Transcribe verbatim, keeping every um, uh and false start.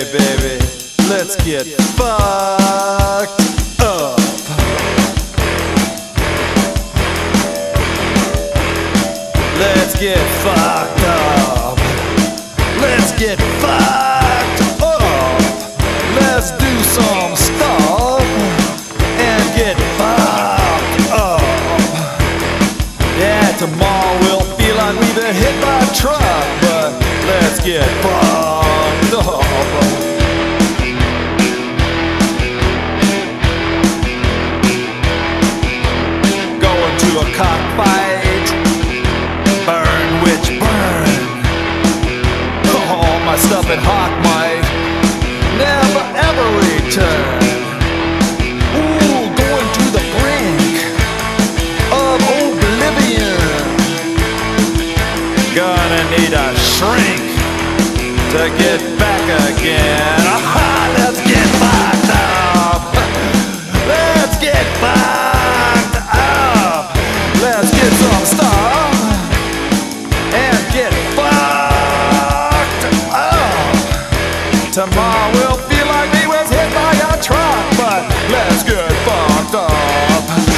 baby, let's get fucked up. Let's get fucked up. Let's get fucked up. Let's do some stuff and get fucked up. Yeah, tomorrow we'll feel like we've been hit by a truck, but let's get fucked up. Going to a cockfight, burn witch burn. Oh, my stuff at Hawk might never ever return. Ooh, going to the brink of oblivion. Gonna need a shrink to get back again. Aha, let's get fucked up. Let's get fucked up. Let's get some stuff and get fucked up. Tomorrow we'll feel like we was hit by a truck, but